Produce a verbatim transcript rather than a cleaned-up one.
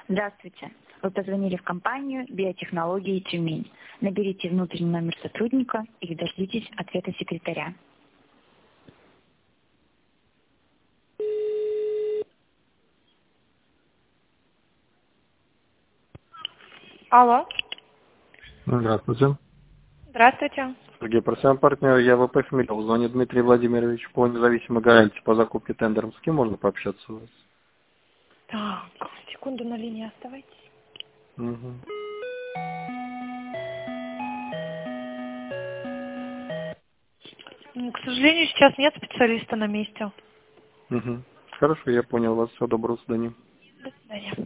Здравствуйте. Вы позвонили в компанию «Биотехнологии Тюмень». Наберите внутренний номер сотрудника или дождитесь ответа секретаря. Алло. Здравствуйте. Здравствуйте. Сергей Парсиан, партнер, я ВП Фамилиал. Звонит Дмитрий Владимирович по независимой гарантии по закупке тендером. С кем можно пообщаться у вас? Так, секунду на линии оставайтесь. Угу. М, К сожалению, сейчас нет специалиста на месте. Угу. Хорошо, я понял вас. Всего доброго, до свидания. До свидания.